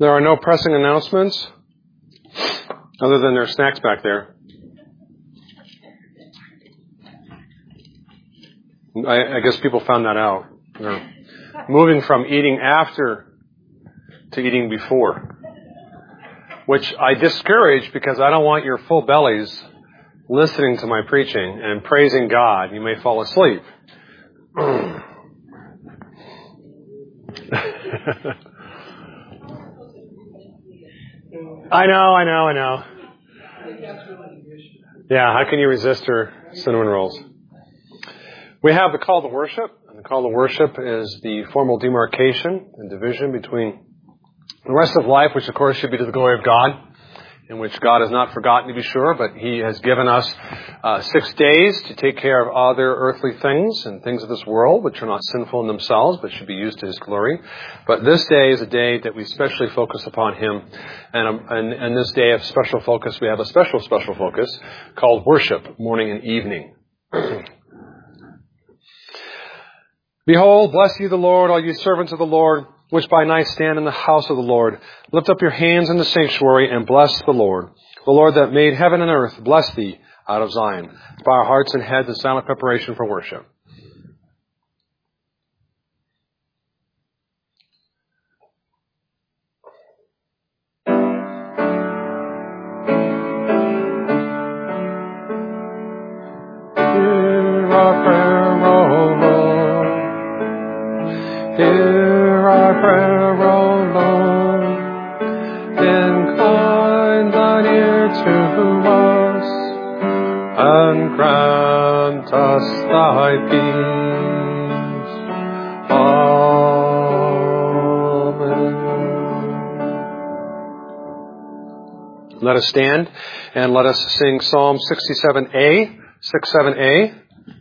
There are no pressing announcements other than their snacks back there. I guess people found that out. They're moving from eating after to eating before, which I discourage because I don't want your full bellies listening to my preaching and praising God. You may fall asleep. I know. Yeah, how can you resist her cinnamon rolls? We have the call to worship, and the call to worship is the formal demarcation and division between the rest of life, which of course should be to the glory of God, in which God has not forgotten, to be sure, but He has given us 6 days to take care of other earthly things and things of this world, which are not sinful in themselves, but should be used to His glory. But this day is a day that we especially focus upon Him. And this day of special focus, we have a special focus called worship, morning and evening. Behold, bless ye the Lord, all you servants of the Lord, which by night stand in the house of the Lord. Lift up your hands in the sanctuary and bless the Lord. The Lord that made heaven and earth, bless thee out of Zion. Bow our hearts and heads in silent preparation for worship. Hear our prayer, O Lord. Hear our prayer, O Lord. Incline thine ear to us, and grant us thy peace. Amen. Let us stand and let us sing Psalm 67a, 67a.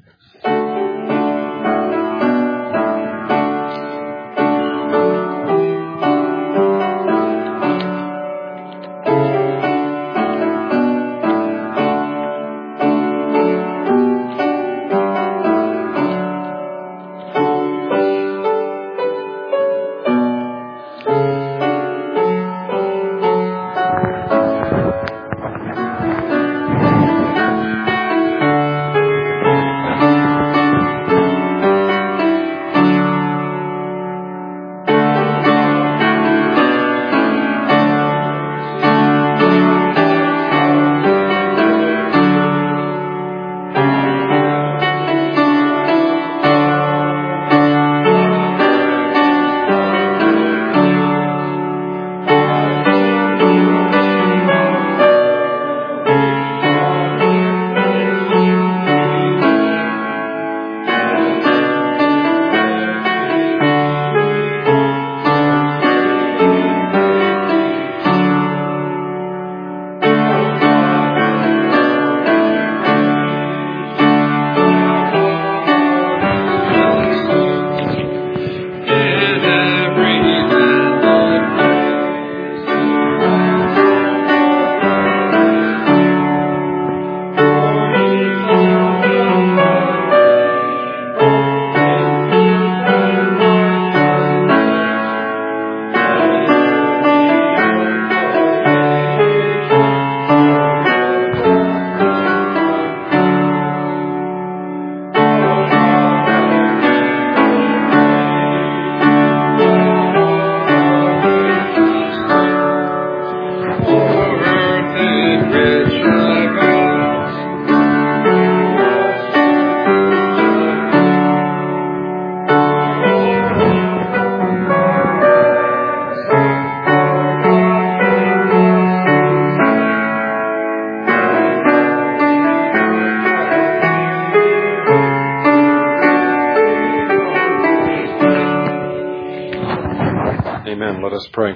Let us pray.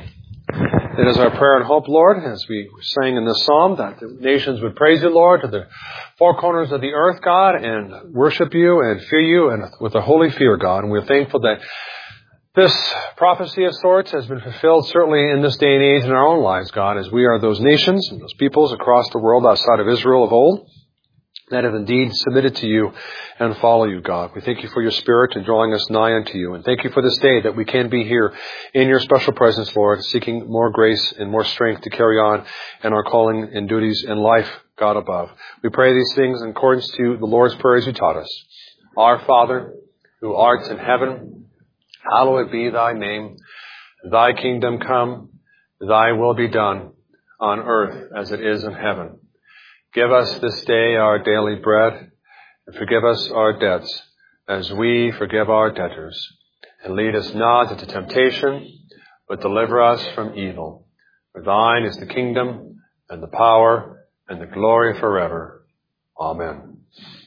It is our prayer and hope, Lord, as we sang in this psalm, that the nations would praise you, Lord, to the four corners of the earth, God, and worship you and fear you and with a holy fear, God. And we're thankful that this prophecy of sorts has been fulfilled certainly in this day and age in our own lives, God, as we are those nations and those peoples across the world outside of Israel of old that have indeed submitted to you and follow you, God. We thank you for your Spirit and drawing us nigh unto you. And thank you for this day that we can be here in your special presence, Lord, seeking more grace and more strength to carry on in our calling and duties in life, God above. We pray these things in accordance to the Lord's Prayer as you taught us. Our Father, who art in heaven, hallowed be thy name. Thy kingdom come, thy will be done on earth as it is in heaven. Give us this day our daily bread, and forgive us our debts, as we forgive our debtors. And lead us not into temptation, but deliver us from evil. For thine is the kingdom, and the power, and the glory forever. Amen.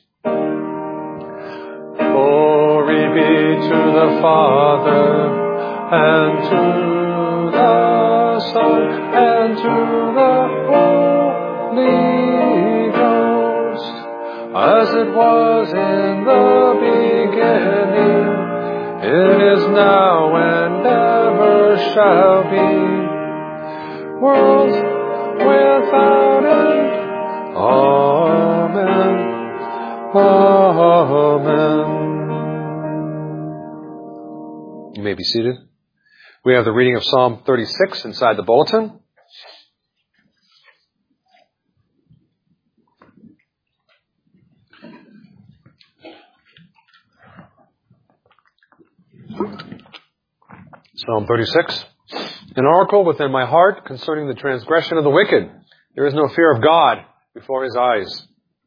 Glory be to the Father, and to the Son, and to the Holy as it was in the beginning, it is now and ever shall be, world without end. Amen. Amen. You may be seated. We have the reading of Psalm 36 inside the bulletin. Psalm 36. An oracle within my heart concerning the transgression of the wicked. There is no fear of God before his eyes.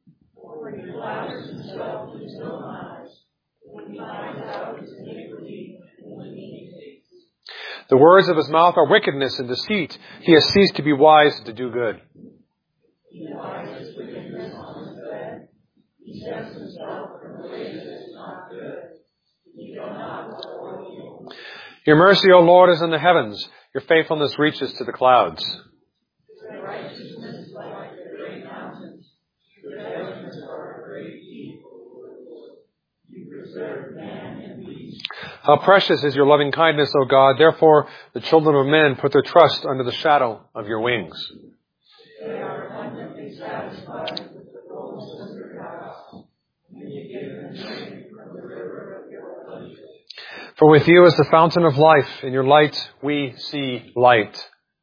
The words of his mouth are wickedness and deceit. He has ceased to be wise and to do good. He devises wickedness on his bed. He sets himself in the way that is not good. He shall not avoid evil. Your mercy, O Lord, is in the heavens. Your faithfulness reaches to the clouds. Your righteousness is like the great mountains. Your judgments are a great deep. You preserve man and beast. How precious is your loving kindness, O God. Therefore, the children of men put their trust under the shadow of your wings. They are abundantly satisfied with the fullness of your house. When you give them drink from the river of your pleasure. For with you is the fountain of life. In your light we see light.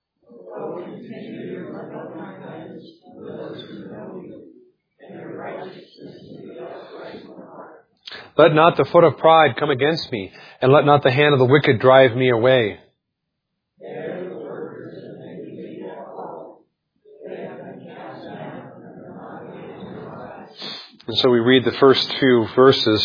Let not the foot of pride come against me, and let not the hand of the wicked drive me away. And so we read the first few verses,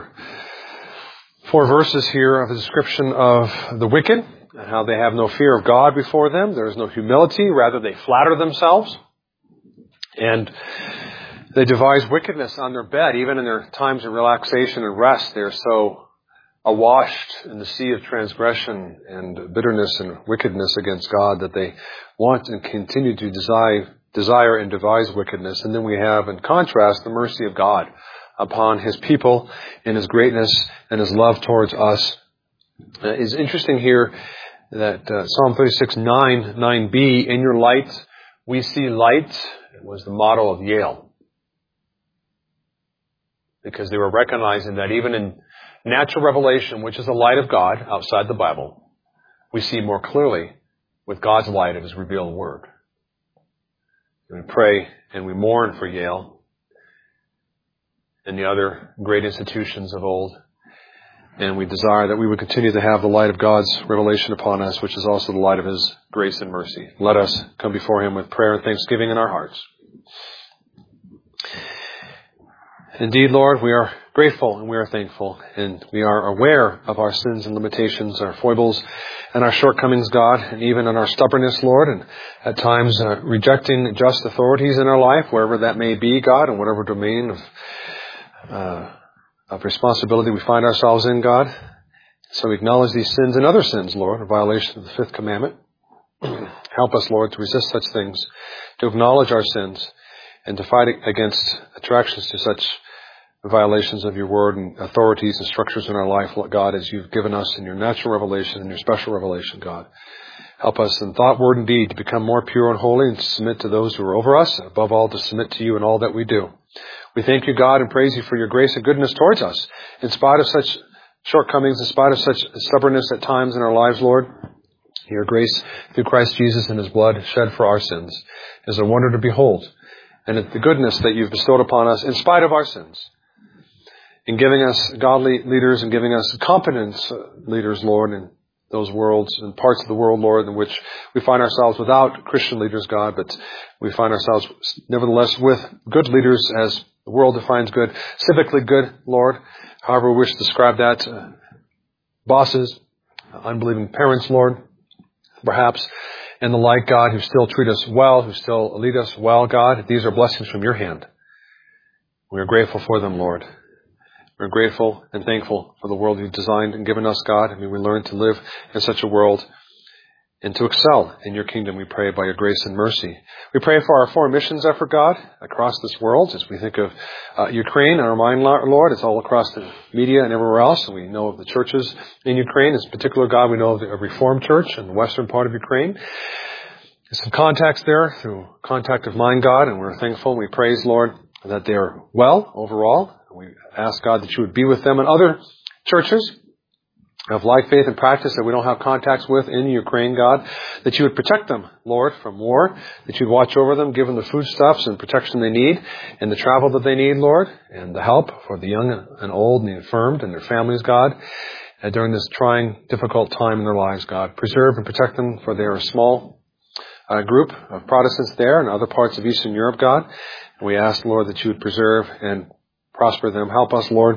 4 verses here of a description of the wicked and how they have no fear of God before them. There is no humility. Rather, they flatter themselves. And they devise wickedness on their bed. Even in their times of relaxation and rest, they are so awashed in the sea of transgression and bitterness and wickedness against God that they want and continue to desire and devise wickedness. And then we have, in contrast, the mercy of God upon his people in his greatness and his love towards us. It's interesting here that Psalm 36, 9b, in your light we see light, was the motto of Yale. Because they were recognizing that even in natural revelation, which is the light of God outside the Bible, we see more clearly with God's light of his revealed word. And we pray and we mourn for Yale and the other great institutions of old. And we desire that we would continue to have the light of God's revelation upon us, which is also the light of his grace and mercy. Let us come before him with prayer and thanksgiving in our hearts. Indeed, Lord, we are grateful and we are thankful, and we are aware of our sins and limitations, our foibles and our shortcomings, God, and even in our stubbornness, Lord, and at times rejecting just authorities in our life, wherever that may be, God, and whatever domain of responsibility we find ourselves in, God. So we acknowledge these sins and other sins, Lord, in violation of the fifth commandment. Help us, Lord, to resist such things, to acknowledge our sins, and to fight against attractions to such violations of your word and authorities and structures in our life, God, as you've given us in your natural revelation and your special revelation, God. Help us in thought, word, and deed to become more pure and holy and to submit to those who are over us, and above all to submit to you in all that we do. We thank you, God, and praise you for your grace and goodness towards us. In spite of such shortcomings, in spite of such stubbornness at times in our lives, Lord, your grace through Christ Jesus and his blood shed for our sins is a wonder to behold. And the goodness that you've bestowed upon us in spite of our sins, in giving us godly leaders and giving us competent leaders, Lord, in those worlds and parts of the world, Lord, in which we find ourselves without Christian leaders, God, but we find ourselves nevertheless with good leaders as the world defines good, civically good, Lord, however we wish to describe that, bosses, unbelieving parents, Lord, perhaps, and the like, God, who still treat us well, who still lead us well, God. These are blessings from your hand. We are grateful for them, Lord. We're grateful and thankful for the world you've designed and given us, God. We learn to live in such a world and to excel in your kingdom, we pray, by your grace and mercy. We pray for our foreign missions effort, God, across this world. As we think of Ukraine, in our mind, Lord, it's all across the media and everywhere else. And we know of the churches in Ukraine. In particular, God, we know of the Reformed Church in the western part of Ukraine. There's some contacts there through contact of mine, God, and we're thankful. We praise, Lord, that they're well overall. We ask, God, that you would be with them and other churches of like faith and practice that we don't have contacts with in Ukraine, God, that you would protect them, Lord, from war, that you'd watch over them, give them the foodstuffs and protection they need, and the travel that they need, Lord, and the help for the young and old and the infirmed and their families, God, during this trying, difficult time in their lives, God. Preserve and protect them, for they are a small group of Protestants there and other parts of Eastern Europe, God. And we ask, Lord, that you would preserve and prosper them. Help us, Lord,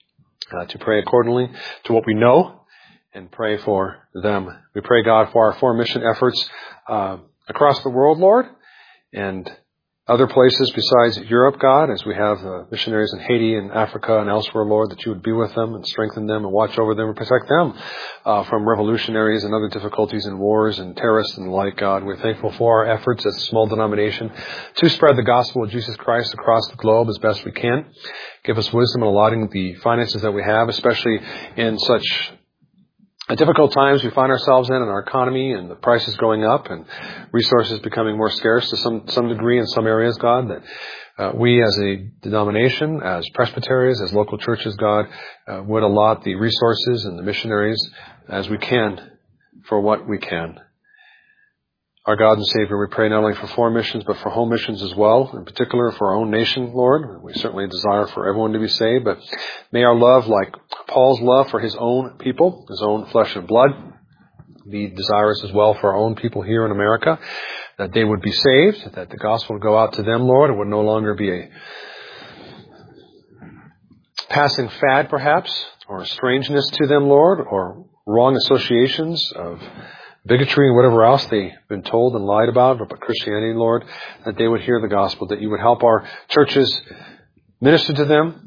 to pray accordingly to what we know and pray for them. We pray, God, for our foreign mission efforts across the world, Lord, and other places besides Europe, God, as we have missionaries in Haiti and Africa and elsewhere, Lord, that you would be with them and strengthen them and watch over them and protect them from revolutionaries and other difficulties and wars and terrorists and the like, God. We're thankful for our efforts as a small denomination to spread the gospel of Jesus Christ across the globe as best we can. Give us wisdom in allotting the finances that we have, especially in such difficult times we find ourselves in our economy and the prices going up and resources becoming more scarce to some degree in some areas, God, that we as a denomination, as presbyteries, as local churches, God, would allot the resources and the missionaries as we can for what we can. Our God and Savior, we pray not only for foreign missions, but for home missions as well, in particular for our own nation, Lord. We certainly desire for everyone to be saved, but may our love, like Paul's love for his own people, his own flesh and blood, be desirous as well for our own people here in America, that they would be saved, that the gospel would go out to them, Lord. It would no longer be a passing fad, perhaps, or a strangeness to them, Lord, or wrong associations of bigotry and whatever else they've been told and lied about Christianity, Lord, that they would hear the gospel, that you would help our churches minister to them,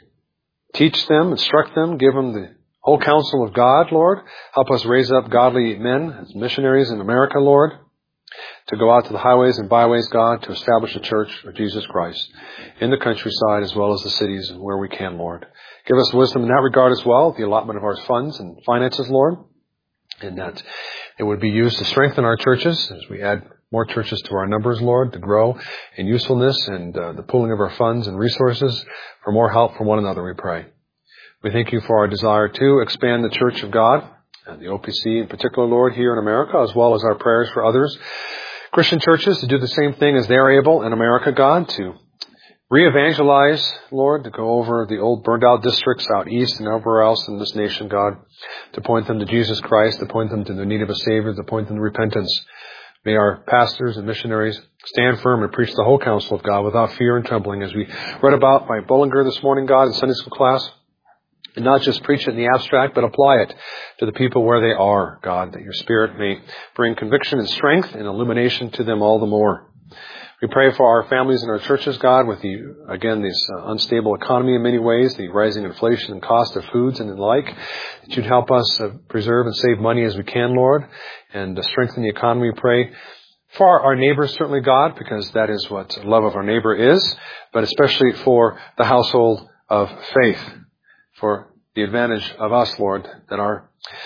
teach them, instruct them, give them the whole counsel of God, Lord. Help us raise up godly men as missionaries in America, Lord, to go out to the highways and byways, God, to establish a church of Jesus Christ in the countryside as well as the cities and where we can, Lord. Give us wisdom in that regard as well, the allotment of our funds and finances, Lord, and that it would be used to strengthen our churches as we add more churches to our numbers, Lord, to grow in usefulness and the pooling of our funds and resources for more help from one another, we pray. We thank you for our desire to expand the Church of God, and the OPC in particular, Lord, here in America, as well as our prayers for others, Christian churches, to do the same thing as they're able in America, God, to re-evangelize, Lord, to go over the old burned-out districts out east and everywhere else in this nation, God, to point them to Jesus Christ, to point them to the need of a Savior, to point them to repentance. May our pastors and missionaries stand firm and preach the whole counsel of God without fear and trembling, as we read about by Bullinger this morning, God, in Sunday school class, and not just preach it in the abstract, but apply it to the people where they are, God, that your Spirit may bring conviction and strength and illumination to them all the more. We pray for our families and our churches, God, with this unstable economy in many ways, the rising inflation and cost of foods and the like, that you'd help us preserve and save money as we can, Lord, and strengthen the economy, we pray. For our neighbors, certainly, God, because that is what love of our neighbor is, but especially for the household of faith, for the advantage of us, Lord, that our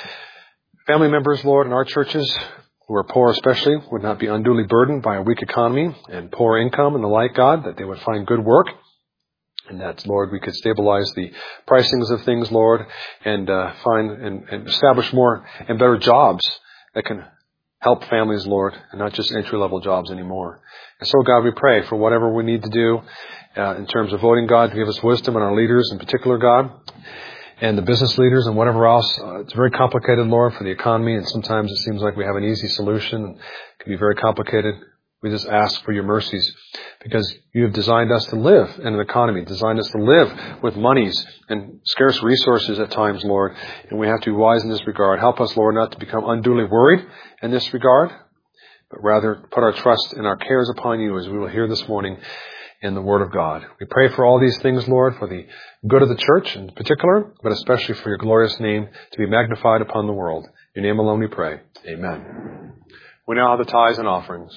family members, Lord, and our churches, who are poor especially, would not be unduly burdened by a weak economy and poor income and the like, God, that they would find good work And that, Lord, we could stabilize the pricings of things, Lord, and find and establish more and better jobs that can help families, Lord, and not just entry-level jobs anymore. And so, God, we pray for whatever we need to do in terms of voting, God, to give us wisdom and our leaders in particular, God, and the business leaders and whatever else. It's very complicated, Lord, for the economy, and sometimes it seems like we have an easy solution, and it can be very complicated. We just ask for your mercies because you have designed us to live in an economy, designed us to live with monies and scarce resources at times, Lord, and we have to be wise in this regard. Help us, Lord, not to become unduly worried in this regard, but rather put our trust and our cares upon you, as we will hear this morning in the Word of God. We pray for all these things, Lord, for the good of the church in particular, but especially for your glorious name to be magnified upon the world. In your name alone we pray. Amen. We now have the tithes and offerings.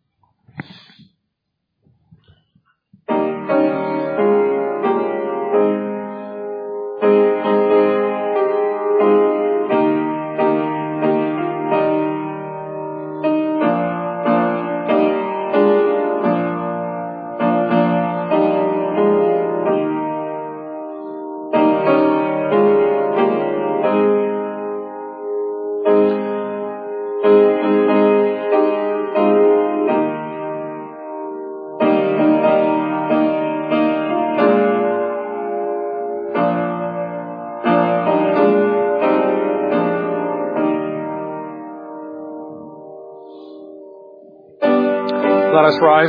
Let us rise.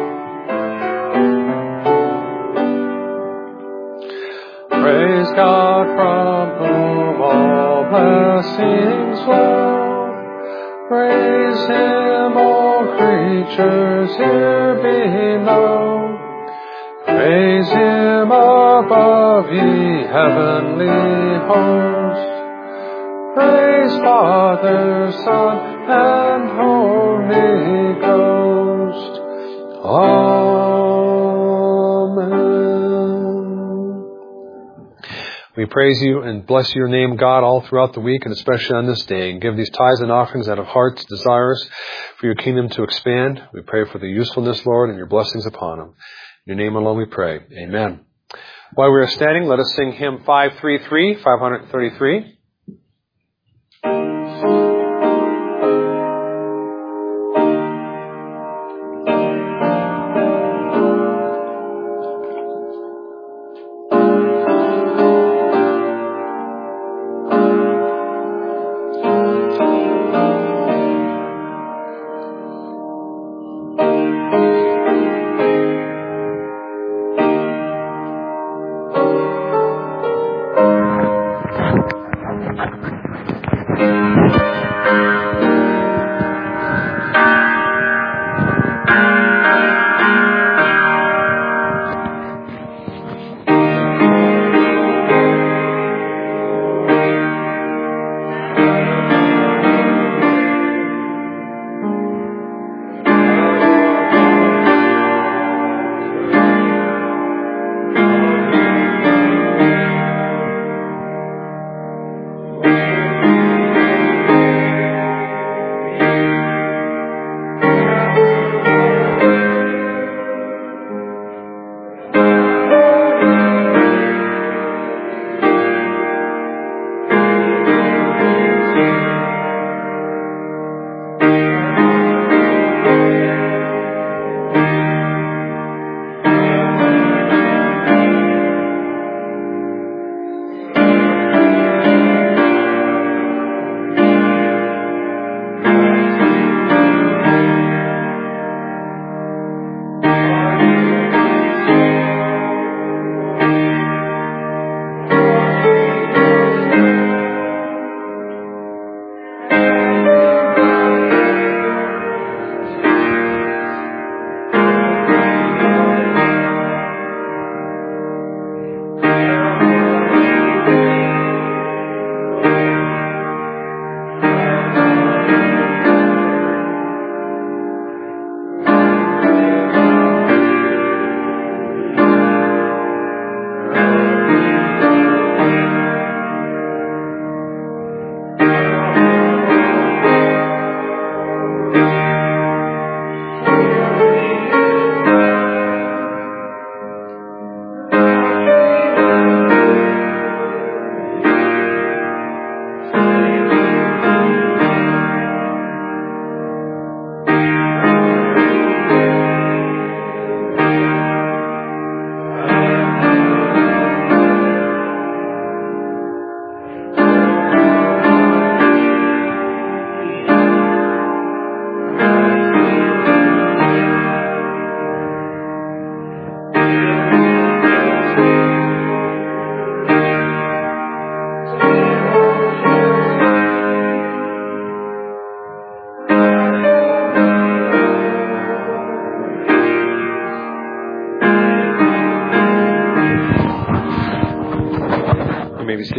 Praise God from whom all blessings flow. Praise Him, all creatures here below. Praise Him above, ye heavenly hosts. Praise Father, Son, and Holy Ghost. Amen. We praise you and bless your name, God, all throughout the week and especially on this day, and give these tithes and offerings out of heart's desires for your kingdom to expand. We pray for the usefulness, Lord, and your blessings upon them. In your name alone we pray. Amen. While we are standing, let us sing hymn 533.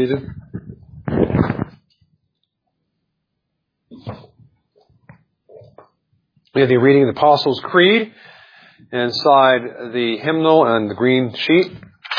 seated. We have the reading of the Apostles' Creed inside the hymnal and the green sheet.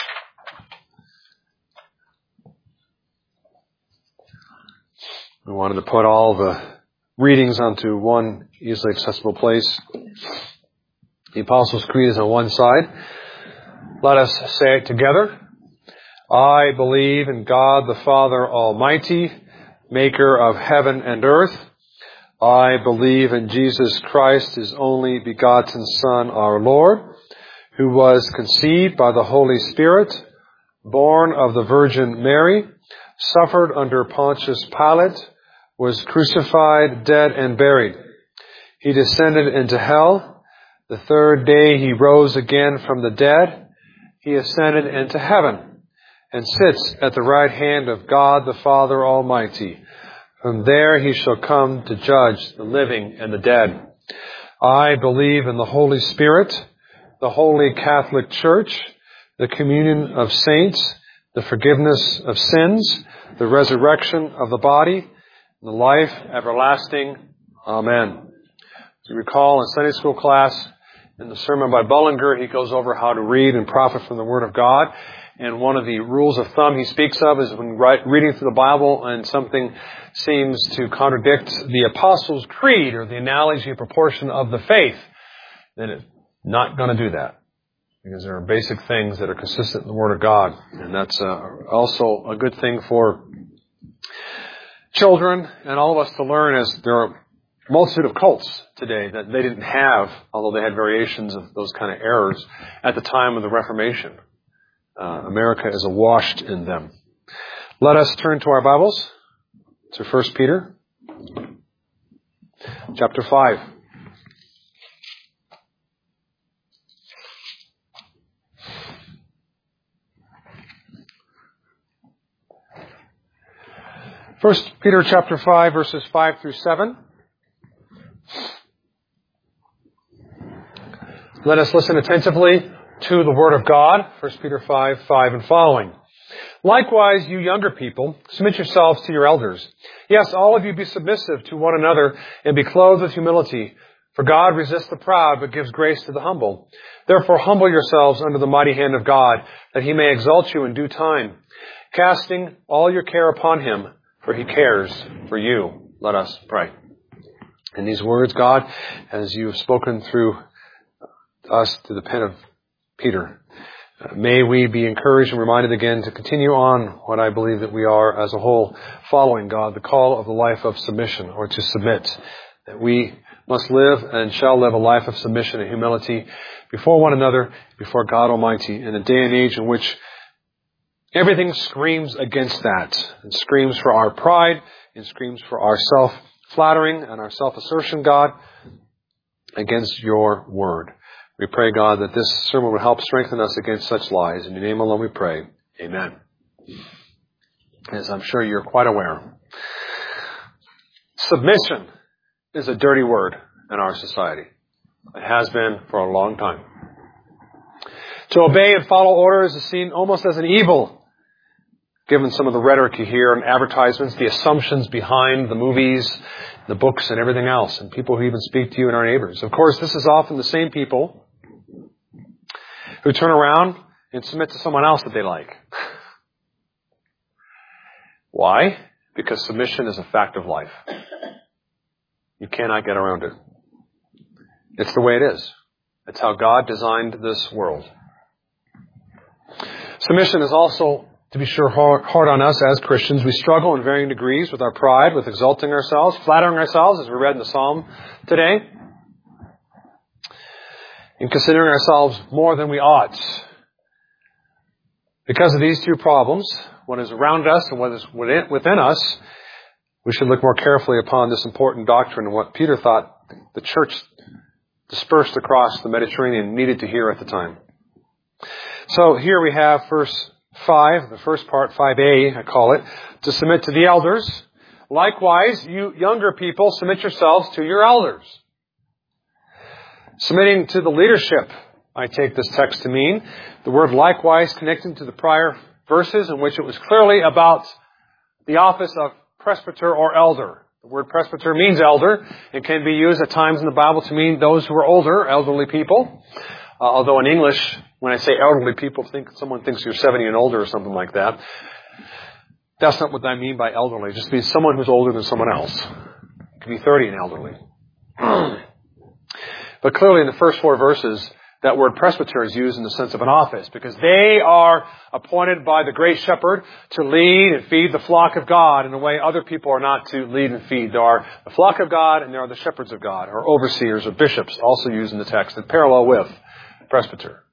We wanted to put all the readings onto one easily accessible place. The Apostles' Creed is on one side. Let us say it together. I believe in God the Father Almighty, maker of heaven and earth. I believe in Jesus Christ, His only begotten Son, our Lord, who was conceived by the Holy Spirit, born of the Virgin Mary, suffered under Pontius Pilate, was crucified, dead, and buried. He descended into hell. The third day He rose again from the dead. He ascended into heaven and sits at the right hand of God the Father Almighty. From there He shall come to judge the living and the dead. I believe in the Holy Spirit, the Holy Catholic Church, the communion of saints, the forgiveness of sins, the resurrection of the body, and the life everlasting. Amen. As you recall in Sunday school class, in the sermon by Bullinger, he goes over how to read and profit from the Word of God. And one of the rules of thumb he speaks of is when reading through the Bible and something seems to contradict the Apostles' Creed or the analogy or proportion of the faith, then it's not going to do that. Because there are basic things that are consistent in the Word of God. And that's also a good thing for children and all of us to learn, as there are a multitude of cults today that they didn't have, although they had variations of those kind of errors, at the time of the Reformation. America is awash in them. Let us turn to our Bibles to 1 Peter chapter 5. First Peter chapter 5, verses 5 through 7. Let us listen attentively to the Word of God, 1 Peter 5, 5 and following. Likewise, you younger people, submit yourselves to your elders. Yes, all of you be submissive to one another and be clothed with humility. For God resists the proud, but gives grace to the humble. Therefore, humble yourselves under the mighty hand of God, that He may exalt you in due time, casting all your care upon Him, for He cares for you. Let us pray. In these words, God, as you have spoken through us through the pen of Peter, may we be encouraged and reminded again to continue on what I believe that we are as a whole, following God, the call of the life of submission, or to submit, that we must live and shall live a life of submission and humility before one another, before God Almighty, in a day and age in which everything screams against that, and screams for our pride, and screams for our self-flattering and our self-assertion, God, against your word. We pray, God, that this sermon will help strengthen us against such lies. In your name alone we pray. Amen. As I'm sure you're quite aware, submission is a dirty word in our society. It has been for a long time. To obey and follow orders is seen almost as an evil, given some of the rhetoric you hear in advertisements, the assumptions behind the movies, the books, and everything else, and people who even speak to you and our neighbors. Of course, this is often the same people who turn around and submit to someone else that they like. Why? Because submission is a fact of life. You cannot get around it. It's the way it is. It's how God designed this world. Submission is also, to be sure, hard on us as Christians. We struggle in varying degrees with our pride, with exalting ourselves, flattering ourselves, as we read in the Psalm today, and considering ourselves more than we ought. Because of these two problems, what is around us and what is within us, we should look more carefully upon this important doctrine and what Peter thought the church dispersed across the Mediterranean needed to hear at the time. So here we have verse 5, the first part, 5a, I call it, to submit to the elders. Likewise, you younger people, submit yourselves to your elders. Submitting to the leadership, I take this text to mean. The word likewise connecting to the prior verses in which it was clearly about the office of presbyter or elder. The word presbyter means elder. It can be used at times in the Bible to mean those who are older, elderly people. Although in English, when I say elderly people, someone thinks you're 70 and older or something like that. That's not what I mean by elderly. It just means someone who's older than someone else. It could be 30 and elderly. But clearly in the first 4 verses, that word presbyter is used in the sense of an office because they are appointed by the great shepherd to lead and feed the flock of God in a way other people are not to lead and feed. There are the flock of God and there are the shepherds of God, or overseers or bishops, also used in the text that parallel with presbyter.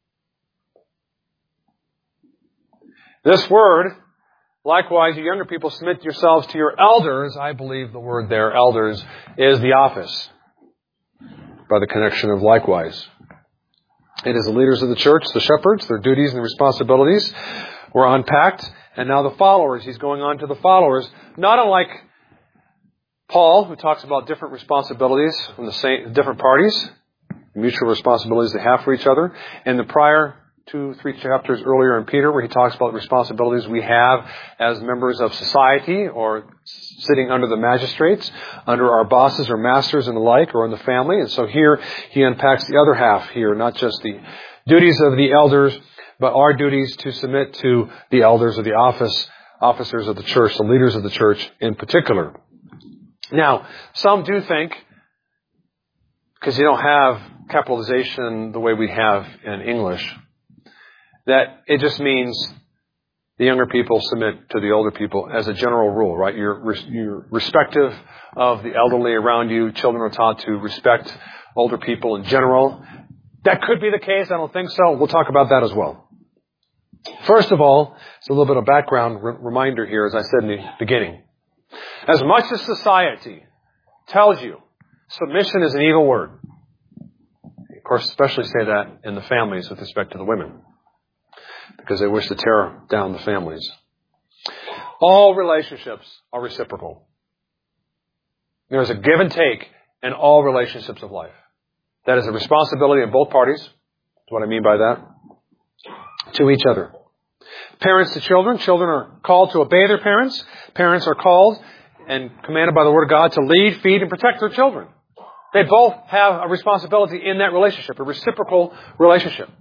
This word, likewise, you younger people, submit yourselves to your elders. I believe the word there, elders, is the office by the connection of likewise. It is the leaders of the church, the shepherds, their duties and responsibilities were unpacked. And now the followers. He's going on to the followers. Not unlike Paul, who talks about different responsibilities from the same different parties, mutual responsibilities they have for each other. And the prior 2-3 chapters earlier in Peter, where he talks about the responsibilities we have as members of society or sitting under the magistrates, under our bosses or masters and the like, or in the family. And so here he unpacks the other half here, not just the duties of the elders, but our duties to submit to the elders of the officers of the church, the leaders of the church in particular. Now, some do think, because you don't have capitalization the way we have in English, that it just means the younger people submit to the older people as a general rule, right? You're respective of the elderly around you. Children are taught to respect older people in general. That could be the case. I don't think so. We'll talk about that as well. First of all, it's a little bit of background reminder here, as I said in the beginning. As much as society tells you submission is an evil word, of course, especially say that in the families with respect to the women, because they wish to tear down the families. All relationships are reciprocal. There is a give and take in all relationships of life. That is a responsibility of both parties. That's what I mean by that. To each other. Parents to children. Children are called to obey their parents. Parents are called and commanded by the Word of God to lead, feed, and protect their children. They both have a responsibility in that relationship, a reciprocal relationship.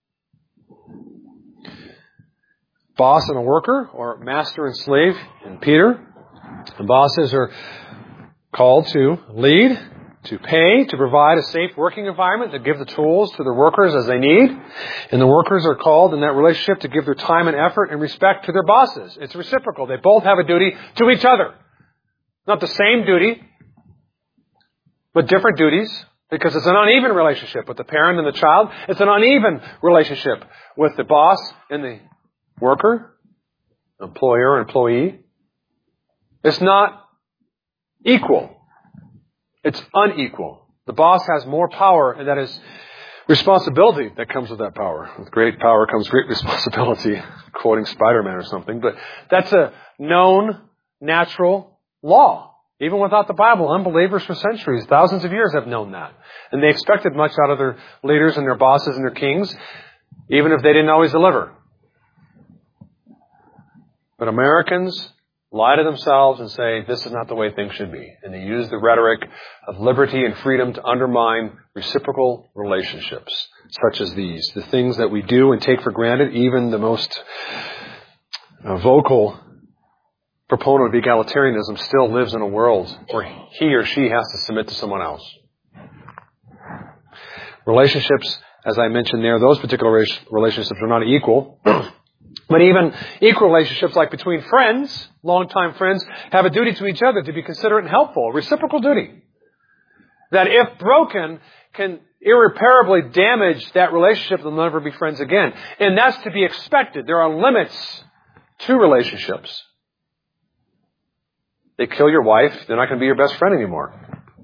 Boss and a worker, or master and slave in Peter. The bosses are called to lead, to pay, to provide a safe working environment, to give the tools to their workers as they need. And the workers are called in that relationship to give their time and effort and respect to their bosses. It's reciprocal. They both have a duty to each other. Not the same duty, but different duties, because it's an uneven relationship with the parent and the child. It's an uneven relationship with the boss and the worker, employer, employee. It's not equal. It's unequal. The boss has more power, and that is responsibility that comes with that power. With great power comes great responsibility, quoting Spider-Man or something. But that's a known, natural law. Even without the Bible, unbelievers for centuries, thousands of years have known that. And they expected much out of their leaders and their bosses and their kings, even if they didn't always deliver. But Americans lie to themselves and say, this is not the way things should be. And they use the rhetoric of liberty and freedom to undermine reciprocal relationships, such as these. The things that we do and take for granted, even the most vocal proponent of egalitarianism still lives in a world where he or she has to submit to someone else. Relationships, as I mentioned there, those particular relationships are not equal. But even equal relationships, like between friends, longtime friends, have a duty to each other to be considerate and helpful, a reciprocal duty. That if broken, can irreparably damage that relationship, they'll never be friends again. And that's to be expected. There are limits to relationships. They kill your wife, they're not going to be your best friend anymore.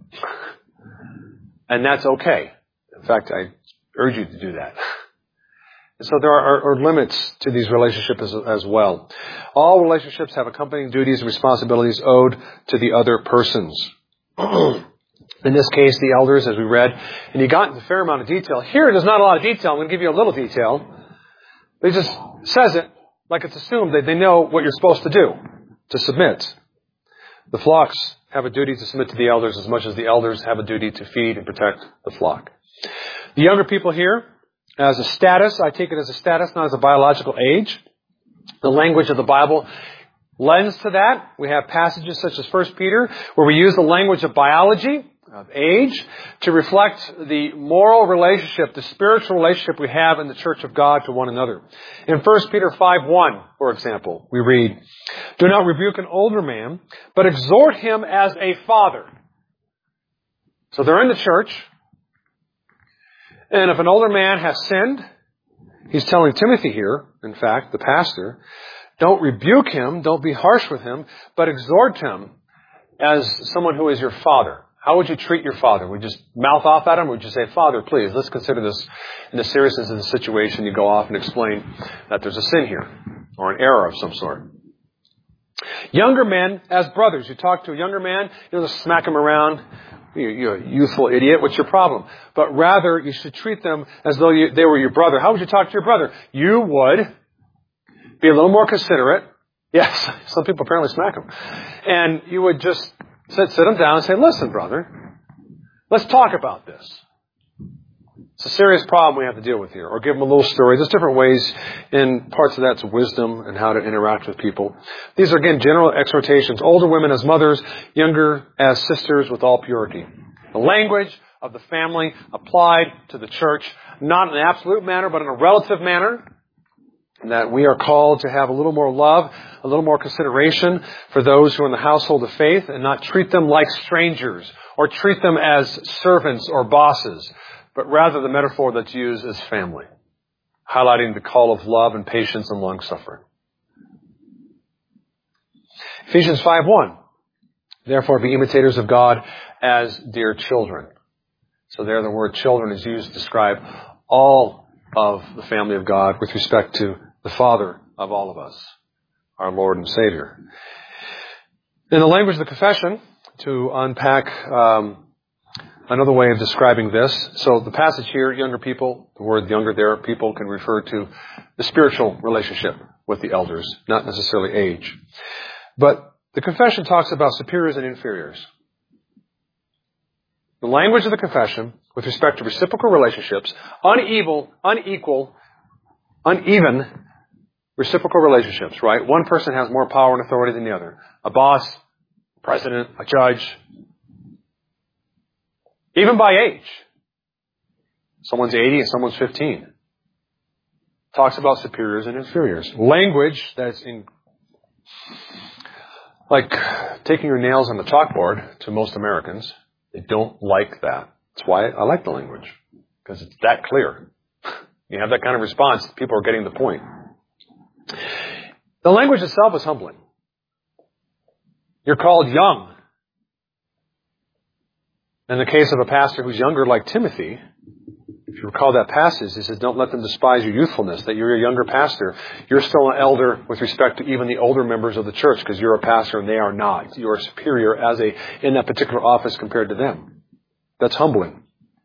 And that's okay. In fact, I urge you to do that. So there are limits to these relationships as well. All relationships have accompanying duties and responsibilities owed to the other persons. In this case, the elders, as we read, and he got into a fair amount of detail. Here, there's not a lot of detail. I'm going to give you a little detail. But he just says it like it's assumed that they know what you're supposed to do, to submit. The flocks have a duty to submit to the elders as much as the elders have a duty to feed and protect the flock. The younger people here, as a status, I take it as a status, not as a biological age. The language of the Bible lends to that. We have passages such as 1 Peter where we use the language of biology, of age, to reflect the moral relationship, the spiritual relationship we have in the church of God to one another. In 1 Peter 5:1, for example, we read, "Do not rebuke an older man, but exhort him as a father." So they're in the church, and if an older man has sinned, he's telling Timothy here, in fact, the pastor, don't rebuke him, don't be harsh with him, but exhort him as someone who is your father. How would you treat your father? Would you just mouth off at him, or would you say, "Father, please, let's consider this in the seriousness of the situation." You go off and explain that there's a sin here, or an error of some sort. Younger men as brothers. You talk to a younger man, you don't just smack him around. You're a youthful idiot. What's your problem? But rather, you should treat them as though they were your brother. How would you talk to your brother? You would be a little more considerate. Yes, some people apparently smack him. And you would just sit him down and say, "Listen, brother, let's talk about this. It's a serious problem we have to deal with here." Or give him a little story. There's different ways, and parts of that's wisdom and how to interact with people. These are, again, general exhortations. Older women as mothers, younger as sisters with all purity. The language of the family applied to the church, not in an absolute manner, but in a relative manner. And that we are called to have a little more love, a little more consideration for those who are in the household of faith, and not treat them like strangers or treat them as servants or bosses, but rather the metaphor that's used is family, highlighting the call of love and patience and long-suffering. Ephesians 5:1, "Therefore be imitators of God as dear children." So there the word children is used to describe all of the family of God with respect to the Father of all of us, our Lord and Savior. In the language of the confession, to unpack another way of describing this, so the passage here, younger people, the word younger there, people can refer to the spiritual relationship with the elders, not necessarily age. But the confession talks about superiors and inferiors. The language of the confession with respect to reciprocal relationships, uneven reciprocal relationships, right? One person has more power and authority than the other. A boss, a president, a judge. Even by age. Someone's 80 and someone's 15. Talks about superiors and inferiors. Language that's like taking your nails on the chalkboard to most Americans. They don't like that. That's why I like the language. Because it's that clear. You have that kind of response, people are getting the point. The language itself is humbling. You're called young. In the case of a pastor who's younger like Timothy, if you recall that passage, he says, "Don't let them despise your youthfulness," that you're a younger pastor. You're still an elder with respect to even the older members of the church because you're a pastor and they are not. You are superior in that particular office compared to them. That's humbling.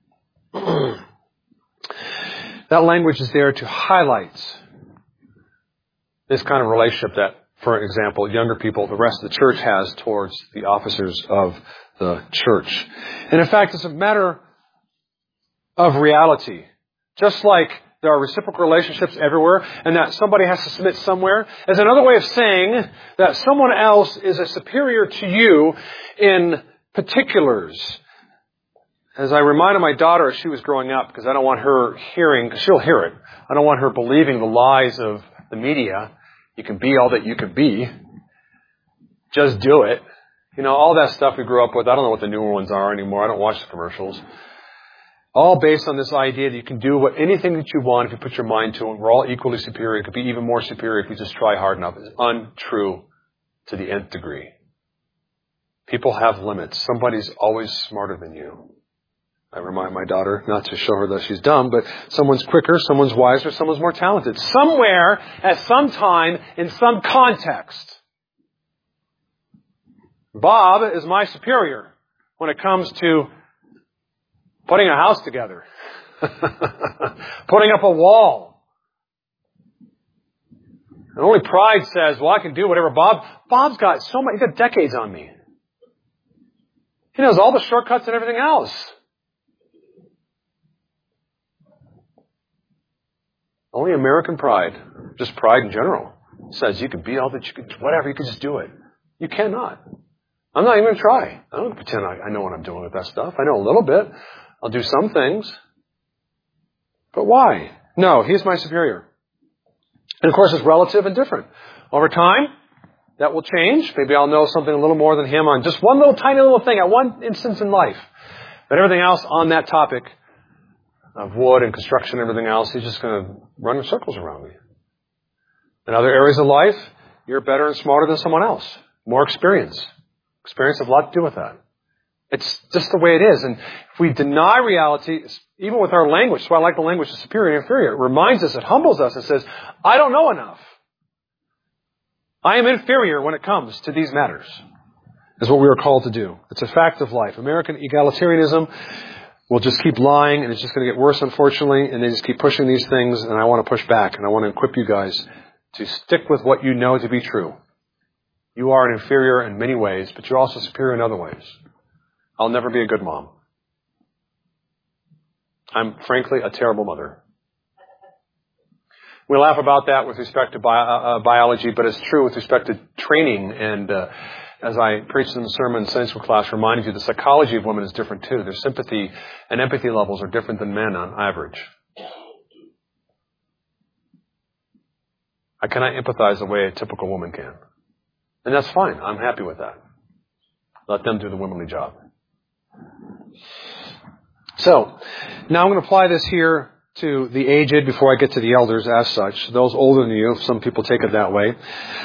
That language is there to highlight this kind of relationship that, for example, younger people, the rest of the church has towards the officers of the church. And in fact, it's a matter of reality. Just like there are reciprocal relationships everywhere and that somebody has to submit somewhere, is another way of saying that someone else is a superior to you in particulars. As I reminded my daughter as she was growing up, because I don't want her hearing, because she'll hear it, I don't want her believing the lies of the media. You can be all that you can be. Just do it. You know, all that stuff we grew up with. I don't know what the newer ones are anymore. I don't watch the commercials. All based on this idea that you can do anything that you want if you put your mind to it. We're all equally superior. It could be even more superior if you just try hard enough. It's untrue to the nth degree. People have limits. Somebody's always smarter than you. I remind my daughter, not to show her that she's dumb, but someone's quicker, someone's wiser, someone's more talented. Somewhere, at some time, in some context. Bob is my superior when it comes to putting a house together. Putting up a wall. And only pride says, well, I can do whatever Bob's got he's got decades on me. He knows all the shortcuts and everything else. Only American pride, just pride in general, says you can be all that you can, whatever, you can just do it. You cannot. I'm not even going to try. I don't pretend I know what I'm doing with that stuff. I know a little bit. I'll do some things. But why? No, he's my superior. And of course, it's relative and different. Over time, that will change. Maybe I'll know something a little more than him on just one little tiny little thing at one instance in life. But everything else on that topic of wood and construction and everything else, he's just going to run in circles around me. In other areas of life, you're better and smarter than someone else. More experience. Experience has a lot to do with that. It's just the way it is. And if we deny reality, even with our language, that's why I like the language of superior and inferior. It reminds us, it humbles us, it says, I don't know enough. I am inferior when it comes to these matters, is what we are called to do. It's a fact of life. American egalitarianism will just keep lying, and it's just going to get worse, unfortunately, and they just keep pushing these things, and I want to push back, and I want to equip you guys to stick with what you know to be true. You are an inferior in many ways, but you're also superior in other ways. I'll never be a good mom. I'm, frankly, a terrible mother. We laugh about that with respect to biology, but it's true with respect to training. And as I preached in the sermon in Sunday school class, reminded you the psychology of women is different too. Their sympathy and empathy levels are different than men on average. I cannot empathize the way a typical woman can. And that's fine. I'm happy with that. Let them do the womanly job. So, now I'm going to apply this here to the aged before I get to the elders as such. Those older than you, some people take it that way.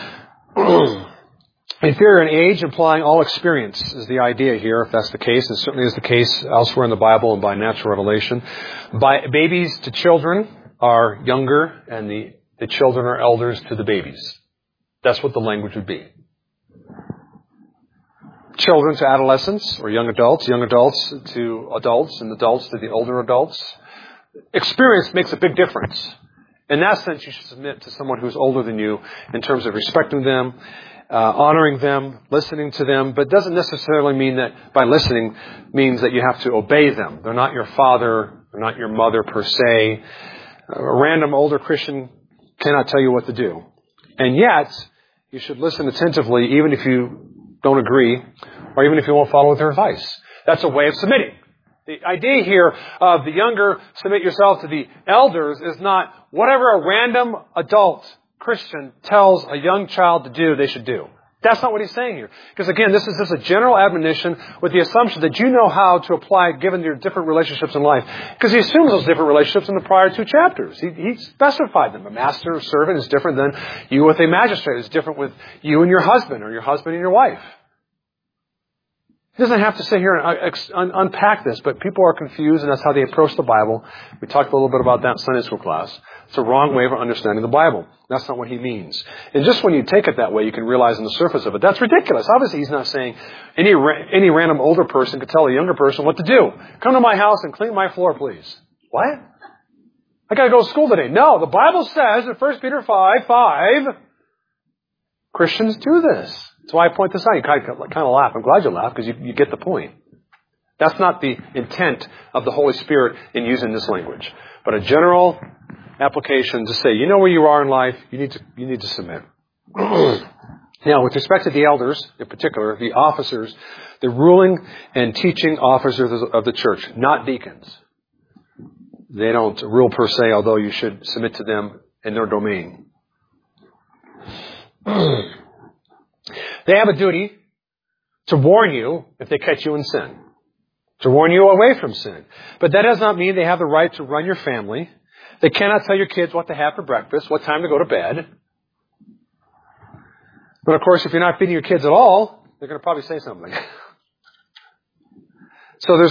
Inferior in age, implying all experience is the idea here, if that's the case. And certainly is the case elsewhere in the Bible and by natural revelation. Babies to children are younger, and the children are elders to the babies. That's what the language would be. Children to adolescents or young adults to adults, and adults to the older adults. Experience makes a big difference. In that sense, you should submit to someone who's older than you in terms of respecting them, honoring them, listening to them, but doesn't necessarily mean that by listening means that you have to obey them. They're not your father, they're not your mother per se. A random older Christian cannot tell you what to do. And yet, you should listen attentively even if you don't agree, or even if you won't follow their advice. That's a way of submitting. The idea here of the younger, submit yourself to the elders, is not whatever a random adult Christian tells a young child to do, they should do. That's not what he's saying here. Because again, this is just a general admonition with the assumption that you know how to apply it given your different relationships in life. Because he assumes those different relationships in the prior two chapters. He specified them. A master or servant is different than you with a magistrate. It's different with you and your husband, or your husband and your wife. He doesn't have to sit here and unpack this, but people are confused, and that's how they approach the Bible. We talked a little bit about that in Sunday school class. It's a wrong way of understanding the Bible. That's not what he means. And just when you take it that way, you can realize on the surface of it, that's ridiculous. Obviously, he's not saying any random older person could tell a younger person what to do. Come to my house and clean my floor, please. What? I got to go to school today. No, the Bible says in 1 Peter 5:5, Christians do this. That's why I point this out. You kind of laugh. I'm glad you laugh because you get the point. That's not the intent of the Holy Spirit in using this language. But a general application to say, you know where you are in life, you need to submit. Now, with respect to the elders, in particular, the officers, the ruling and teaching officers of the church, not deacons. They don't rule per se, although you should submit to them in their domain. They have a duty to warn you if they catch you in sin, to warn you away from sin. But that does not mean they have the right to run your family. They cannot tell your kids what to have for breakfast, what time to go to bed. But of course, if you're not feeding your kids at all, they're going to probably say something. So there's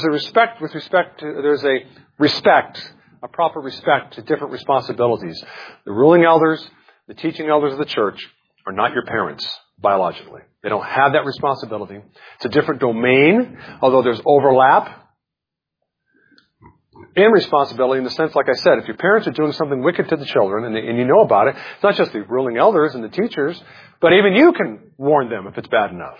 a proper respect to different responsibilities. The ruling elders, the teaching elders of the church are not your parents biologically. They don't have that responsibility. It's a different domain, although there's overlap. in responsibility in the sense, like I said, if your parents are doing something wicked to the children and you know about it, it's not just the ruling elders and the teachers, but even you can warn them if it's bad enough.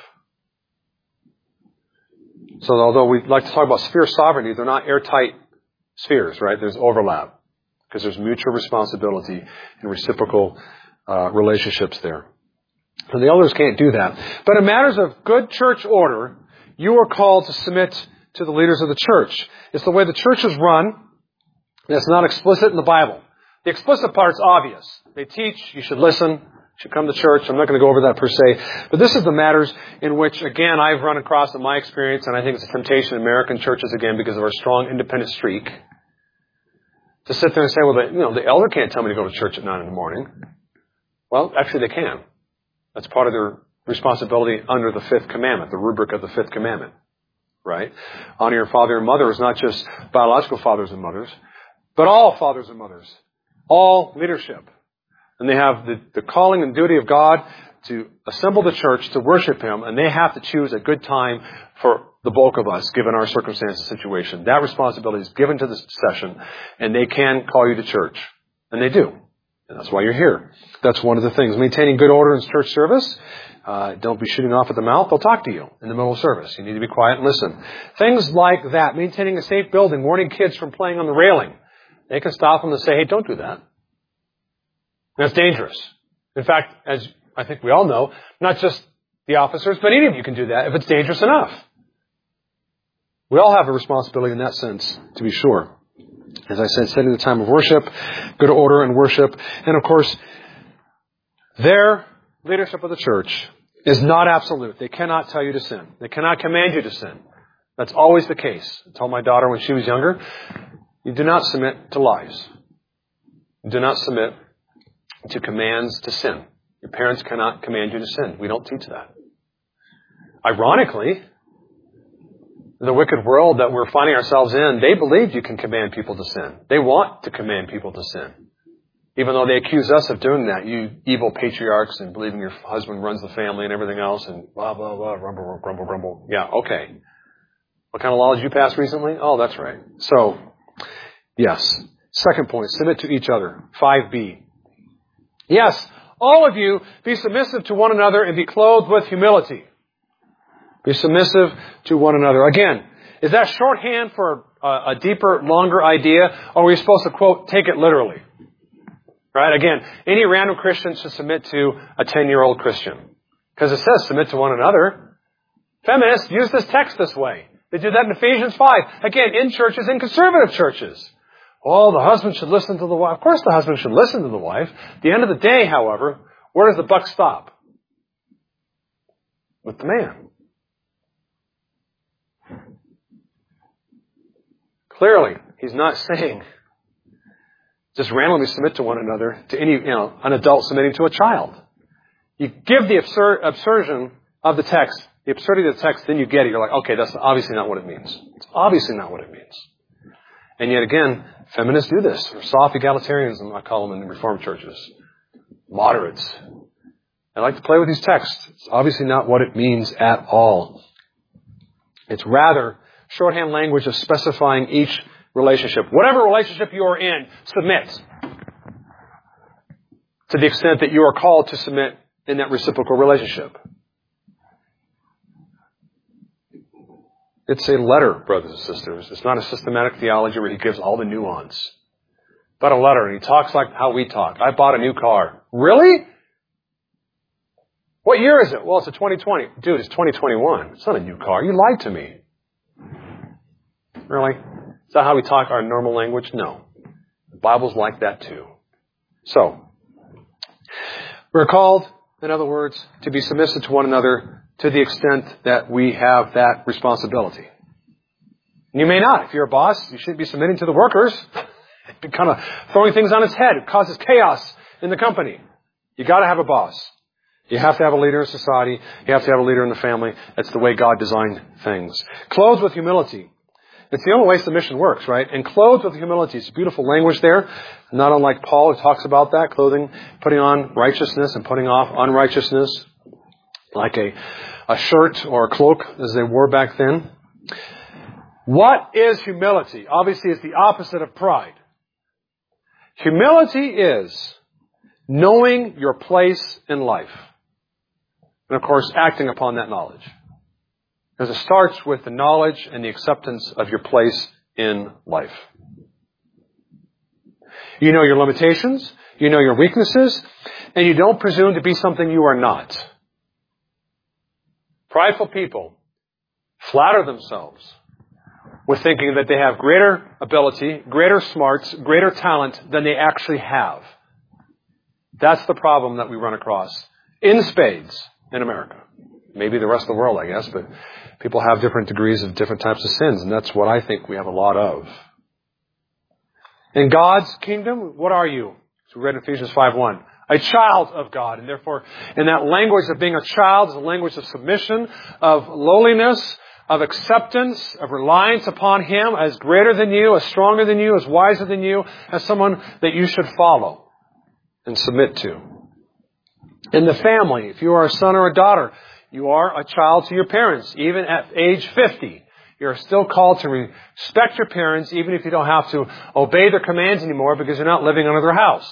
So although we like to talk about sphere sovereignty, they're not airtight spheres, right? There's overlap because there's mutual responsibility and reciprocal relationships there. So the elders can't do that. But in matters of good church order, you are called to submit to the leaders of the church. It's the way the church is run. That's not explicit in the Bible. The explicit part's obvious. They teach, you should listen, you should come to church. I'm not going to go over that per se. But this is the matters in which, again, I've run across in my experience, and I think it's a temptation in American churches, again, because of our strong independent streak, to sit there and say, well, the elder can't tell me to go to church at 9 in the morning. Well, actually they can. That's part of their responsibility under the fifth commandment, the rubric of the fifth commandment. Right? Honor your father and mother is not just biological fathers and mothers, but all fathers and mothers. All leadership. And they have the calling and duty of God to assemble the church to worship Him, and they have to choose a good time for the bulk of us, given our circumstance and situation. That responsibility is given to the session, and they can call you to church. And they do. And that's why you're here. That's one of the things. Maintaining good order in church service. Don't be shooting off at the mouth. They'll talk to you in the middle of service. You need to be quiet and listen. Things like that. Maintaining a safe building. Warning kids from playing on the railing. They can stop them and say, hey, don't do that. That's dangerous. In fact, as I think we all know, not just the officers, but any of you can do that if it's dangerous enough. We all have a responsibility in that sense, to be sure. As I said, setting the time of worship, good order in worship. And of course, their leadership of the church is not absolute. They cannot tell you to sin. They cannot command you to sin. That's always the case. I told my daughter when she was younger, you do not submit to lies. You do not submit to commands to sin. Your parents cannot command you to sin. We don't teach that. Ironically, the wicked world that we're finding ourselves in, they believe you can command people to sin. They want to command people to sin. Even though they accuse us of doing that, you evil patriarchs and believing your husband runs the family and everything else and blah, blah, blah, rumble, grumble, grumble. Yeah, okay. What kind of law did you pass recently? Oh, that's right. So, yes. Second point, submit to each other. 5b. Yes, all of you be submissive to one another and be clothed with humility. Be submissive to one another. Again, is that shorthand for a deeper, longer idea? Or are we supposed to, quote, take it literally? Right? Again, any random Christian should submit to a 10-year-old Christian. Because it says submit to one another. Feminists use this text this way. They did that in Ephesians 5. Again, in churches, in conservative churches. Oh, the husband should listen to the wife. Of course the husband should listen to the wife. At the end of the day, however, where does the buck stop? With the man. Clearly, he's not saying just randomly submit to one another, to any, an adult submitting to a child. You give the absurdity of the text, then you get it. You're like, okay, that's obviously not what it means. It's obviously not what it means. And yet again, feminists do this. Or soft egalitarians, I call them in Reformed churches. Moderates. I like to play with these texts. It's obviously not what it means at all. It's rather shorthand language of specifying each relationship. Whatever relationship you are in, submit. To the extent that you are called to submit in that reciprocal relationship. It's a letter, brothers and sisters. It's not a systematic theology where he gives all the nuance. But a letter, and he talks like how we talk. I bought a new car. Really? What year is it? Well, it's a 2020. Dude, it's 2021. It's not a new car. You lied to me. Really? Is that how we talk our normal language? No. The Bible's like that too. So, we're called, in other words, to be submissive to one another to the extent that we have that responsibility. And you may not. If you're a boss, you shouldn't be submitting to the workers. You're kind of throwing things on its head. It causes chaos in the company. You got to have a boss. You have to have a leader in society. You have to have a leader in the family. That's the way God designed things. Clothed with humility. It's the only way submission works, right? And clothed with humility. It's beautiful language there. Not unlike Paul who talks about that. Clothing, putting on righteousness and putting off unrighteousness. Like a shirt or a cloak as they wore back then. What is humility? Obviously, it's the opposite of pride. Humility is knowing your place in life. And of course, acting upon that knowledge. Because it starts with the knowledge and the acceptance of your place in life. You know your limitations, you know your weaknesses, and you don't presume to be something you are not. Prideful people flatter themselves with thinking that they have greater ability, greater smarts, greater talent than they actually have. That's the problem that we run across in spades in America. Maybe the rest of the world, I guess, but people have different degrees of different types of sins, and that's what I think we have a lot of. In God's kingdom, what are you? As we read in Ephesians 5:1. A child of God. And therefore, in that language of being a child is a language of submission, of lowliness, of acceptance, of reliance upon Him as greater than you, as stronger than you, as wiser than you, as someone that you should follow and submit to. In the family, if you are a son or a daughter, you are a child to your parents. Even at age 50, you're still called to respect your parents, even if you don't have to obey their commands anymore because you're not living under their house.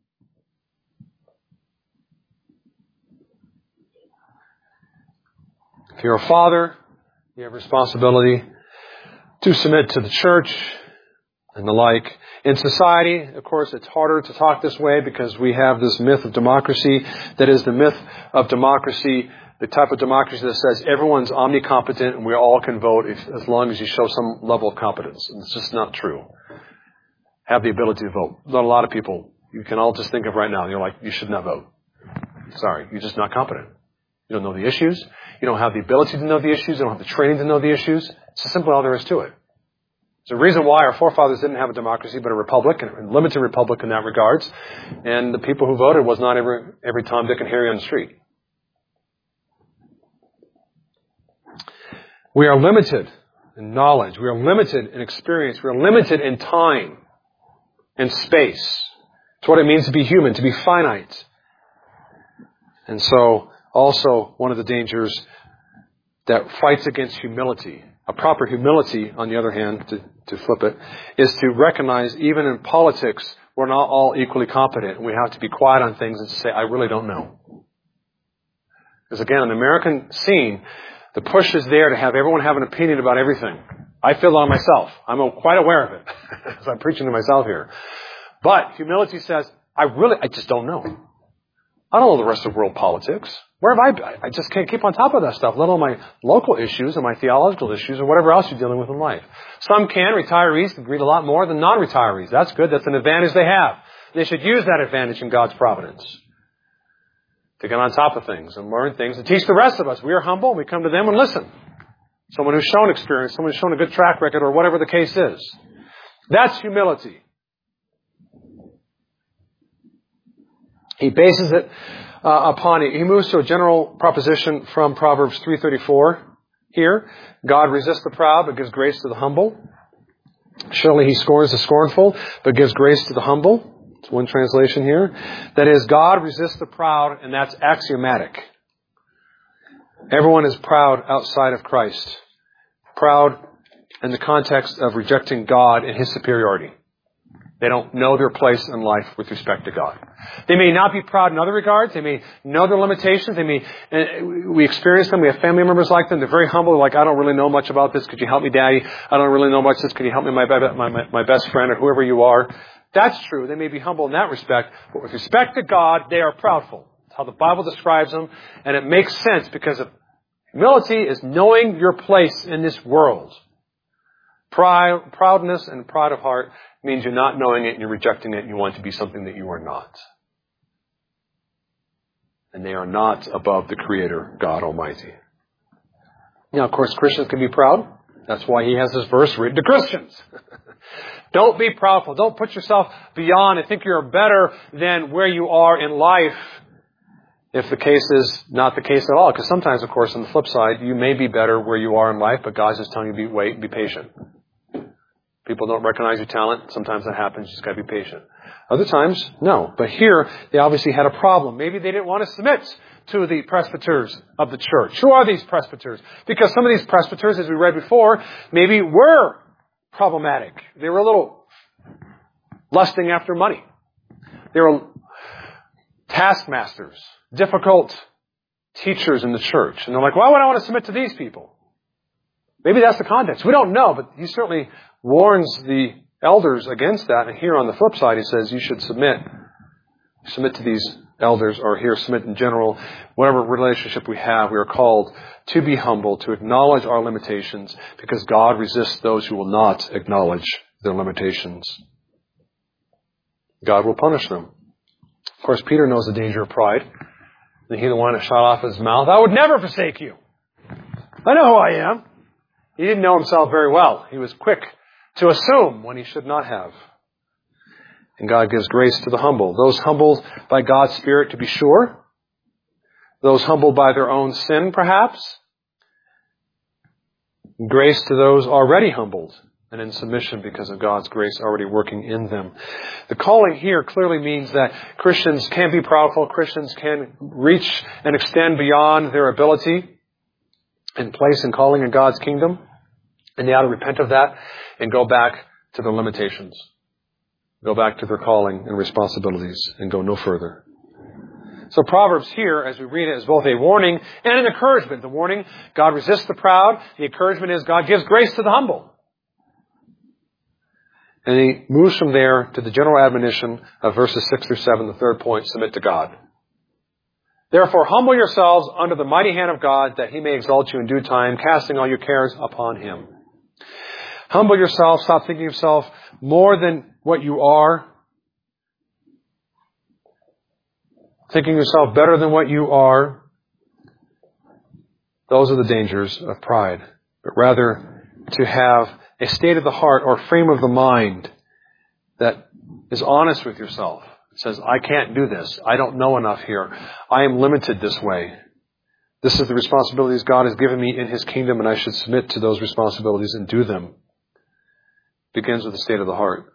If you're a father, you have responsibility to submit to the church and the like. In society, of course, it's harder to talk this way because we have this myth of democracy that is the myth of democracy, the type of democracy that says everyone's omnicompetent and we all can vote as long as you show some level of competence. And it's just not true. Have the ability to vote. Not a lot of people you can all just think of right now. You're like, you should not vote. Sorry, you're just not competent. You don't know the issues. You don't have the ability to know the issues. You don't have the training to know the issues. It's just simply all there is to it. There's a reason why our forefathers didn't have a democracy but a republic, and a limited republic in that regards. And the people who voted was not every Tom, Dick, and Harry on the street. We are limited in knowledge. We are limited in experience. We are limited in time and space. It's what it means to be human, to be finite. And so, also, one of the dangers that fights against humility, a proper humility, on the other hand, to flip it, is to recognize even in politics, we're not all equally competent. We have to be quiet on things and say, I really don't know. Because again, in the American scene, the push is there to have everyone have an opinion about everything. I feel that on myself. I'm quite aware of it, as I'm preaching to myself here. But humility says, I just don't know. I don't know the rest of world politics. Where have I been? I just can't keep on top of that stuff, let alone my local issues and my theological issues or whatever else you're dealing with in life. Some retirees can read a lot more than non-retirees. That's good. That's an advantage they have. They should use that advantage in God's providence to get on top of things and learn things and teach the rest of us. We are humble. We come to them and listen. Someone who's shown experience, someone who's shown a good track record or whatever the case is. That's humility. He bases it upon it. He moves to a general proposition from Proverbs 3:34 here. God resists the proud, but gives grace to the humble. Surely He scorns the scornful, but gives grace to the humble. It's one translation here. That is, God resists the proud, and that's axiomatic. Everyone is proud outside of Christ. Proud in the context of rejecting God and His superiority. They don't know their place in life with respect to God. They may not be proud in other regards. They may know their limitations. We experience them. We have family members like them. They're very humble. They're like, I don't really know much about this. Could you help me, Daddy? I don't really know much of this. Could you help me, my best friend or whoever you are? That's true. They may be humble in that respect. But with respect to God, they are proudful. That's how the Bible describes them. And it makes sense because humility is knowing your place in this world. Proudness and pride of heart means you're not knowing it and you're rejecting it and you want to be something that you are not. And they are not above the Creator, God Almighty. Now, of course, Christians can be proud. That's why he has this verse written to Christians. Don't be proudful. Don't put yourself beyond and think you're better than where you are in life if the case is not the case at all. Because sometimes, of course, on the flip side, you may be better where you are in life, but God's just telling you to wait and be patient. People don't recognize your talent. Sometimes that happens. You just got to be patient. Other times, no. But here, they obviously had a problem. Maybe they didn't want to submit to the presbyters of the church. Who are these presbyters? Because some of these presbyters, as we read before, maybe were problematic. They were a little lusting after money. They were taskmasters, difficult teachers in the church. And they're like, why would I want to submit to these people? Maybe that's the context. We don't know, but he certainly warns the elders against that. And here on the flip side, he says you should submit to these elders, or here submit in general. Whatever relationship we have, we are called to be humble, to acknowledge our limitations, because God resists those who will not acknowledge their limitations. God will punish them. Of course, Peter knows the danger of pride. And he the one that shot off his mouth, I would never forsake you. I know who I am. He didn't know himself very well. He was quick to assume when he should not have. And God gives grace to the humble. Those humbled by God's Spirit, to be sure. Those humbled by their own sin, perhaps. Grace to those already humbled and in submission because of God's grace already working in them. The calling here clearly means that Christians can be proudful. Christians can reach and extend beyond their ability and place and calling in God's kingdom. And they ought to repent of that and go back to their limitations. Go back to their calling and responsibilities and go no further. So Proverbs here, as we read it, is both a warning and an encouragement. The warning, God resists the proud. The encouragement is God gives grace to the humble. And he moves from there to the general admonition of verses 6 through 7, the third point, submit to God. Therefore, humble yourselves under the mighty hand of God, that he may exalt you in due time, casting all your cares upon him. Humble yourself. Stop thinking of yourself more than what you are. Thinking yourself better than what you are. Those are the dangers of pride. But rather to have a state of the heart or frame of the mind that is honest with yourself. It says, I can't do this. I don't know enough here. I am limited this way. This is the responsibilities God has given me in his kingdom, and I should submit to those responsibilities and do them. Begins with the state of the heart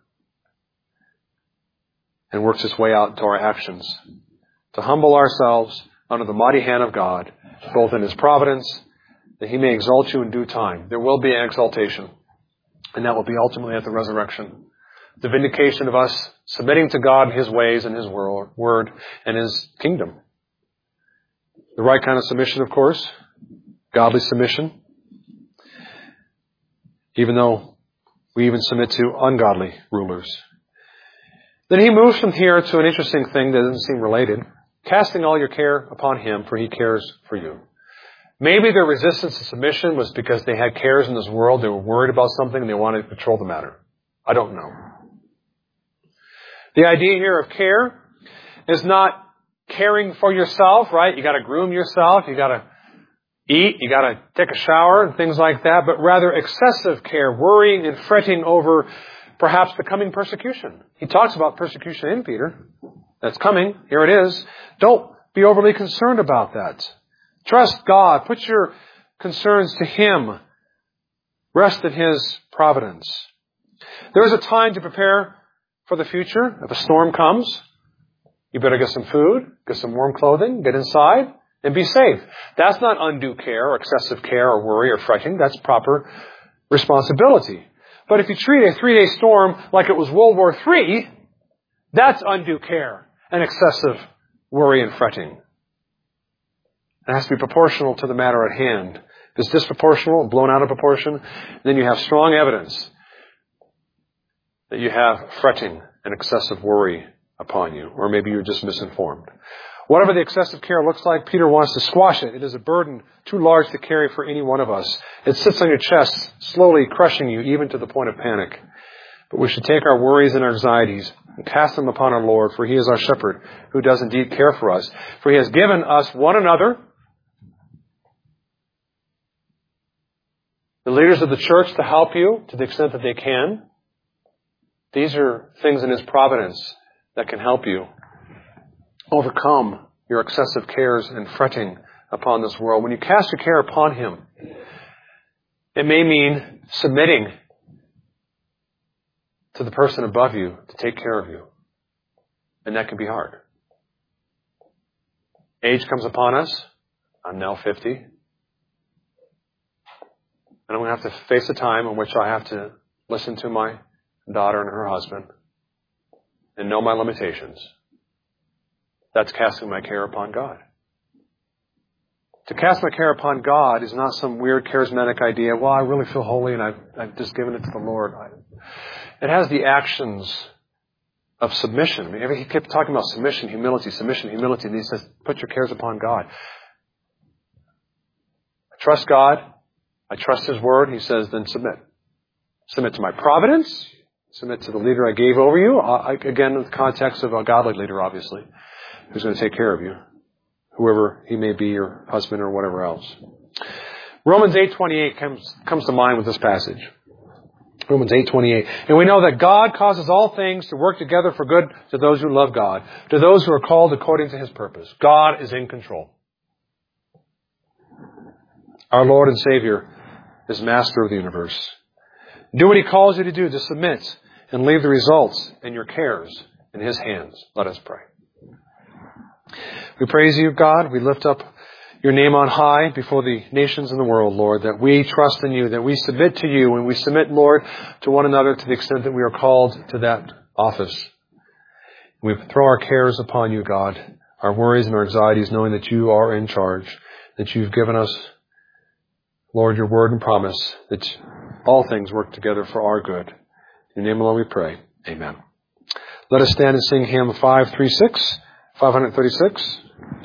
and works its way out to our actions. To humble ourselves under the mighty hand of God, both in his providence, that he may exalt you in due time. There will be an exaltation, and that will be ultimately at the resurrection. The vindication of us submitting to God his ways and his word and his kingdom. The right kind of submission, of course, godly submission, even though we even submit to ungodly rulers. Then he moves from here to an interesting thing that doesn't seem related. Casting all your care upon him, for he cares for you. Maybe their resistance to submission was because they had cares in this world. They were worried about something and they wanted to control the matter. I don't know. The idea here of care is not caring for yourself, right? You got to groom yourself. You got to eat. You got to take a shower and things like that. But rather excessive care, worrying and fretting over perhaps the coming persecution. He talks about persecution in Peter. That's coming. Here it is. Don't be overly concerned about that. Trust God. Put your concerns to him. Rest in his providence. There is a time to prepare for the future. If a storm comes, you better get some food, get some warm clothing, get inside, and be safe. That's not undue care or excessive care or worry or fretting. That's proper responsibility. But if you treat a 3-day storm like it was World War III, that's undue care and excessive worry and fretting. It has to be proportional to the matter at hand. If it's disproportional and blown out of proportion, then you have strong evidence that you have fretting and excessive worry upon you. Or maybe you're just misinformed. Whatever the excessive care looks like, Peter wants to squash it. It is a burden too large to carry for any one of us. It sits on your chest, slowly crushing you, even to the point of panic. But we should take our worries and our anxieties and cast them upon our Lord, for he is our shepherd, who does indeed care for us. For he has given us one another, the leaders of the church, to help you to the extent that they can. These are things in his providence that can help you overcome your excessive cares and fretting upon this world. When you cast your care upon him, it may mean submitting to the person above you to take care of you. And that can be hard. Age comes upon us. I'm now 50. And I'm going to have to face a time in which I have to listen to my daughter and her husband and know my limitations. That's casting my care upon God. To cast my care upon God is not some weird charismatic idea, well, I really feel holy and I've just given it to the Lord. It has the actions of submission. I mean, he kept talking about submission, humility, and he says, put your cares upon God. I trust God. I trust His Word. He says, then submit. Submit to my providence. Submit to the leader I gave over you. Again, in the context of a godly leader, obviously, who's going to take care of you, whoever he may be, your husband or whatever else. Romans 8:28 comes to mind with this passage. Romans 8:28. And we know that God causes all things to work together for good to those who love God, to those who are called according to His purpose. God is in control. Our Lord and Savior is master of the universe. Do what He calls you to do, to submit and leave the results and your cares in His hands. Let us pray. We praise you, God. We lift up your name on high before the nations in the world, Lord, that we trust in you, that we submit to you, and we submit, Lord, to one another to the extent that we are called to that office. We throw our cares upon you, God, our worries and our anxieties, knowing that you are in charge, that you've given us, Lord, your word and promise, that all things work together for our good. In your name alone we pray. Amen. Let us stand and sing hymn 536.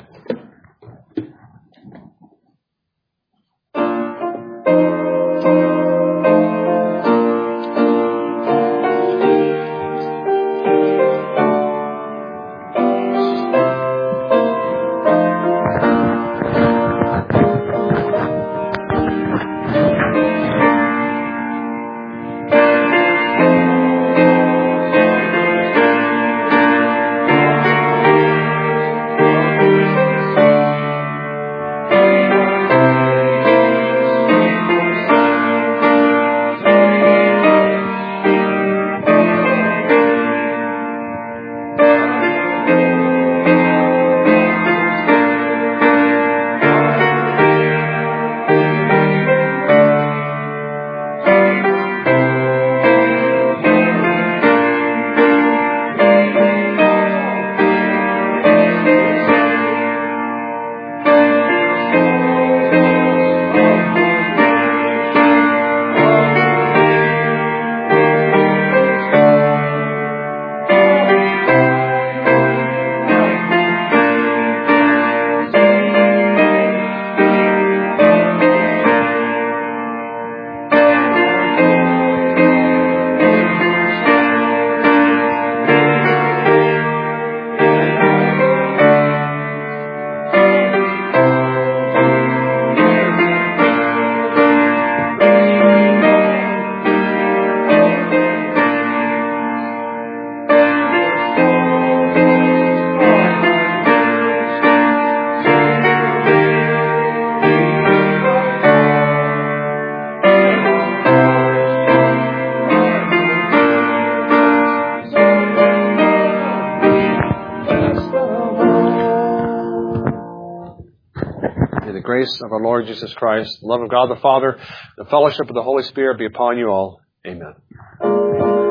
Of our Lord Jesus Christ, the love of God the Father, the fellowship of the Holy Spirit be upon you all. Amen.